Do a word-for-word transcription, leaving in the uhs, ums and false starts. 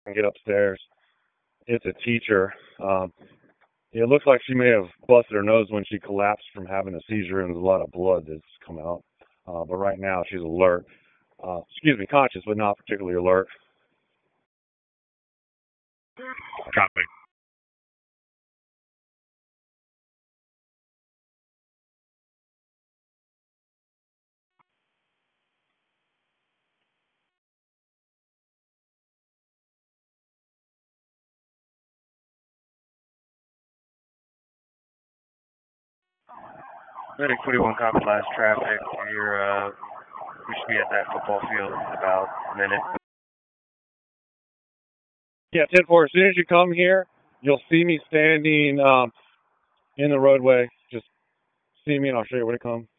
and get upstairs. It's a teacher. Um, it looks like she may have busted her nose when she collapsed from having a seizure, and there's a lot of blood that's come out. Uh, but right now she's alert. Uh, excuse me, conscious, but not particularly alert. Copy. Medic twenty-one, copy last traffic. You're, uh, we should be at that football field in about a minute. Yeah, ten four, as soon as you come here, you'll see me standing um, in the roadway. Just see me and I'll show you where to come.